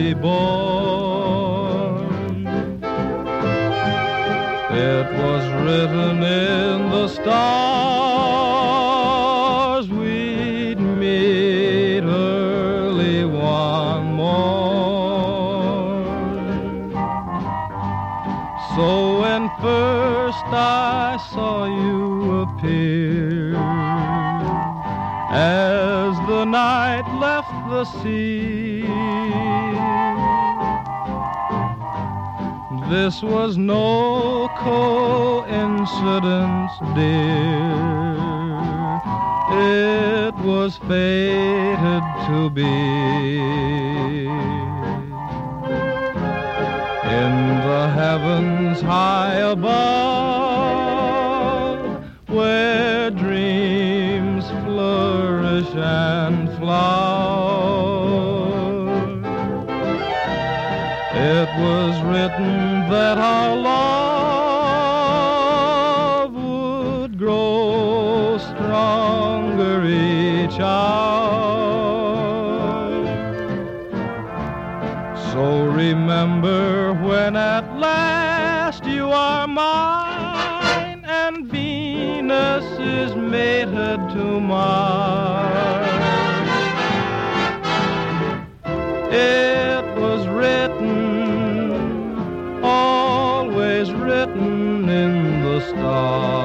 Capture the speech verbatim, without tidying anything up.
be born. It was written in the stars we'd meet early one morn. So when first I saw you appear, as the night left the sea, this was no coincidence, dear. It was fated to be. In the heavens high above, where dreams flourish and flower, it was written that our love would grow stronger each hour. So remember when at last you are mine and Venus is mated to Mars. It was written, always written in the stars.